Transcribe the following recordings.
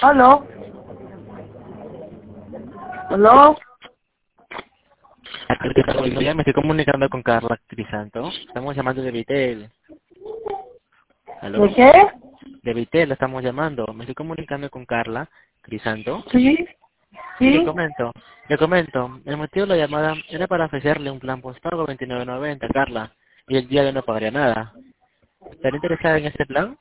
¿Aló? ¿Aló? Ya me estoy comunicando con Carla Crisanto. Estamos llamando de Vitel. ¿Aló? ¿De qué? De Vitel la estamos llamando. Me estoy comunicando con Carla Crisanto. Sí, Y le sí. comento, el motivo de la llamada era para ofrecerle un plan postpago 29.90, Carla, y el día de no pagaría nada. ¿Estaría interesada en este plan?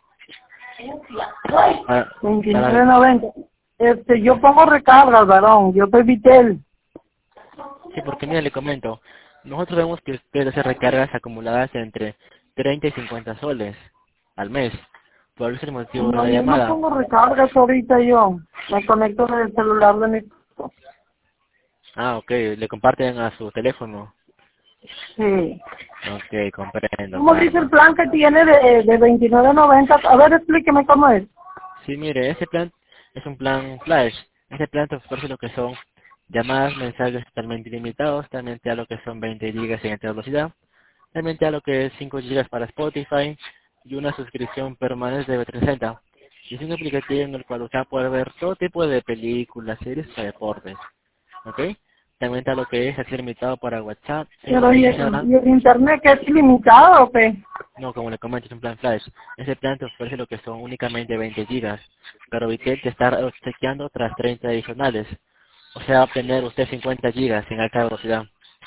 Para, para- 29.90. Yo pongo recargas, varón. Yo soy Vitel. sí, porque mira, le comento, nosotros vemos que usted hace recargas acumuladas entre 30 y 50 soles al mes. Por eso es el motivo de No, la yo no llamada. pongo recargas ahorita yo. Me conecto en el celular de mi esposo. Ah, ok, le comparten a su teléfono. Sí. Ok, comprendo, ¿Cómo dice el Carla. plan que tiene de 29.90? A ver, explíqueme cómo es. Sí, mire, ese plan es un plan flash. Ese plan te ofrece lo que son llamadas, mensajes totalmente ilimitados, también te da lo que son 20 gigas en alta velocidad, también te da lo que es 5 gigas para Spotify y una suscripción permanente de 360. Y es un aplicativo en el cual usted puede ver todo tipo de películas, series o deportes. ¿Ok? También te da lo que es acceso limitado para WhatsApp, Pero Facebook e ¿y Instagram. el internet que es ilimitado o qué? No, como le comento, es un plan flash. Ese plan te ofrece lo que son únicamente 20 gigas. Pero Vitel te está chequeando otras 30 adicionales. O sea, va a obtener usted 50 gigas en alta velocidad.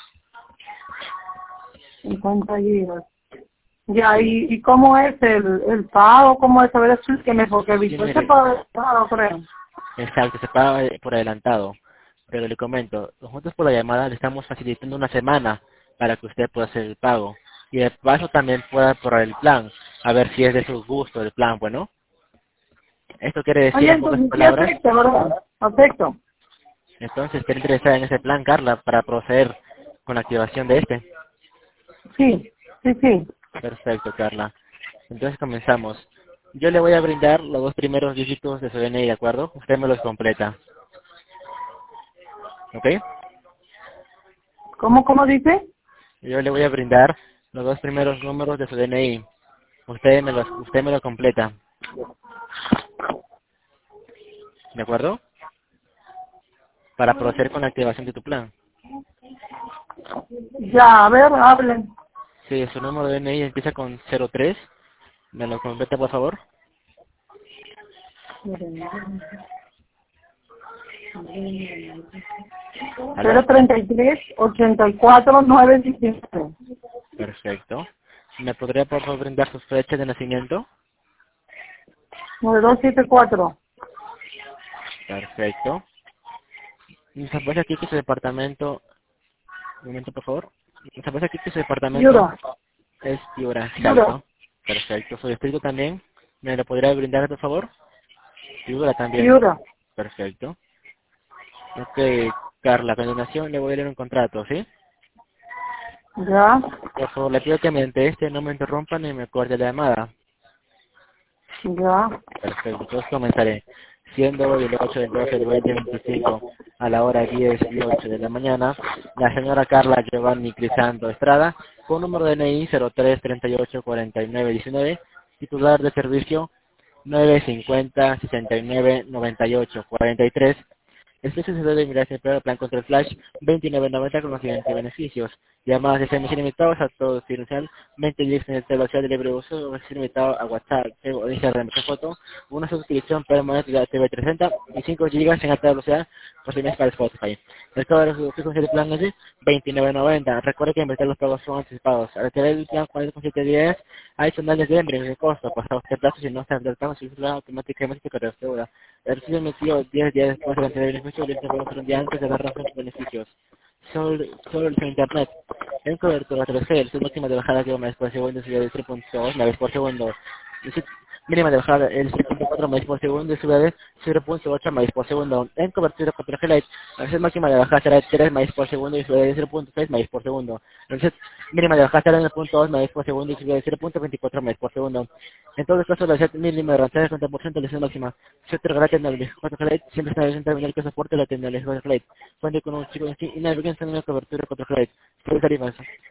50 gigas. Ya, ¿y cómo es el pago? ¿Cómo es? A ver, explíqueme, porque Sí, Vitel se mire, paga el pago, creo. exacto, se paga por adelantado. Pero le comento, nosotros por la llamada le estamos facilitando una semana para que usted pueda hacer el pago. Y de paso también pueda probar el plan, a ver si es de su gusto el plan, bueno. Esto quiere decir Oye, en pocas entonces sí palabras, acepto, ¿verdad? Acepto. entonces está interesada en ese plan, Carla, para proceder con la activación de este. Sí, sí, sí. Perfecto, Carla. Entonces comenzamos. Yo le voy a brindar los dos primeros dígitos de su DNI, ¿de acuerdo? Usted me los completa, ¿ok? ¿Cómo dice? Yo le voy a brindar los dos primeros números de su DNI. Usted me lo completa, ¿de acuerdo? Para proceder con la activación de tu plan. Ya, a ver, hablen. Sí, su número de DNI empieza con 03. ¿Me lo completa, por favor? 033 ¿Aló? 84 919 Perfecto. ¿Me podría, por favor, brindar su fecha de nacimiento? 9274. Perfecto. Nos aparece aquí que su departamento... Un momento, por favor. Nos aparece aquí que su departamento Yura, es Piura, Yura, exacto. Perfecto. Su distrito también. ¿Me lo podría brindar, por favor? Piura también. Yura. Perfecto. Ok, Carla, a continuación le voy a leer un contrato, ¿sí? Ya, Por favor, le pido que mediante este no me interrumpan ni me corte la llamada. ya. Perfecto, entonces comenzaré. Siendo hoy el 8 del 12 del 2025 a la hora 10:08 de la mañana, la señora Carla Giovanni Crisanto Estrada, con número de DNI 03384919, titular de servicio 950-6998-43. El precio se debe mirar siempre al plan contra el flash 29.90 con los siguientes beneficios. Llamadas de SMS ilimitados a todo circunstancial, 20 gigs en el velocidad de libre uso, es limitado a WhatsApp, o Instagram, foto, una suscripción permanente de TV360 y 5 gigas en alta velocidad por si mes para Spotify. El costo de los suscripciones del plan es de 29.90. Recuerde que invertir los pagos son anticipados. Al tener el plan 4,7 días adicionales de envío de costo, pasado este plazo, si no está del plan, se instala automáticamente con restaura. El recibo emitido 10 días después de la entrega de beneficio, le puede un día antes de dar razón de beneficios. Solo el internet. En cobertura 3G, el máxima de bajada de megas por segundo es de 3.2 megas por segundo. El mínima de bajada el 6.4 megas por segundo y sube de 0.8 megas por segundo. En cobertura 4G Lite, la velocidad máxima de bajada será de 3 megas por segundo y sube de 0.6 megas por segundo. La velocidad mínima de bajada será de 0.2 megas por segundo y sube de 0.24 megas por segundo. En todo caso, la velocidad mínima de avanzada es 50% de la velocidad máxima. Si otro la tecnología 4G Lite, siempre está en terminal que soporte la tecnología 4G Lite. Cuenta con un chico y navegación en una cobertura 4G Lite. Por tarifas.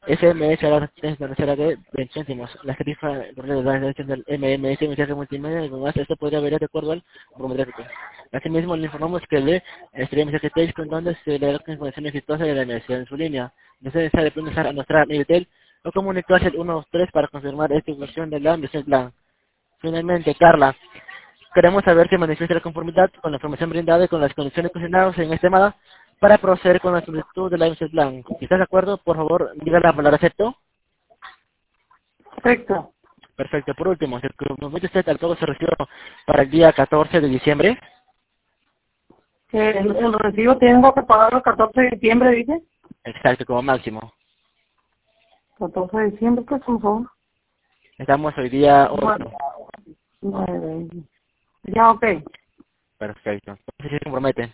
SMS será de 20 céntimos. La tarifa de la dirección del MMS mensaje multimedia y demás, esto podría variar de acuerdo al bromotécnico. Asimismo, le informamos que le estaremos mensaje texto en donde se le da la información exitosa de la emisión en su línea. Desea de pronunciar a nuestra Nivetel o comunicarse al 123 para confirmar esta información de la emisión plan. Finalmente, Carla, queremos saber si manifiesta la conformidad con la información brindada y con las condiciones consignadas en esta llamada para proceder con la solicitud de la emisión plan. Si estás de acuerdo, por favor, diga la palabra acepto. Perfecto. Perfecto. Por último, si el compromete usted al pago se recibió para el día 14 de diciembre. Que el recibo tengo que pagarlo el 14 de diciembre, dice. Exacto, como máximo. 14 de diciembre, ¿qué son? Estamos hoy día 8. 9. Ya, ok. Perfecto. Entonces, si se compromete.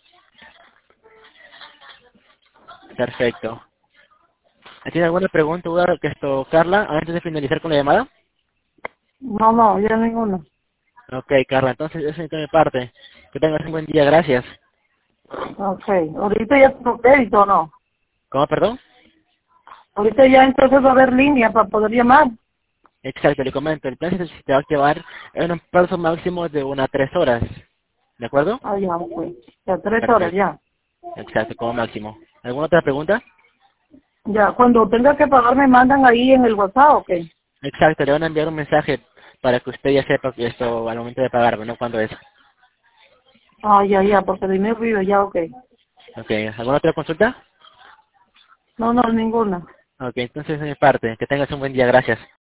Perfecto. ¿Tiene alguna pregunta, duda, Carla, antes de finalizar con la llamada? No, ya ninguno. Ok, Carla, entonces eso es de mi parte. Que tengas un buen día, gracias. Ok. Ahorita ya tengo crédito, ¿no? ¿Cómo, perdón? Ahorita ya entonces va a haber línea para poder llamar. Exacto, le comento, el plan se te va a activar en un plazo máximo de 1 a 3 horas. ¿De acuerdo? Ah, ya, ok. Ya 3 horas, Perfecto. ya. Exacto, como máximo. ¿Alguna otra pregunta? Ya, cuando tenga que pagar me mandan ahí en el WhatsApp, ok. Exacto, le van a enviar un mensaje para que usted ya sepa que esto al momento de pagar, ¿no? ¿Cuándo es? Ah, ya, porque el dinero vive, ya, ok. Ok, ¿alguna otra consulta? No, ninguna. Ok, entonces de mi parte, que tengas un buen día, gracias.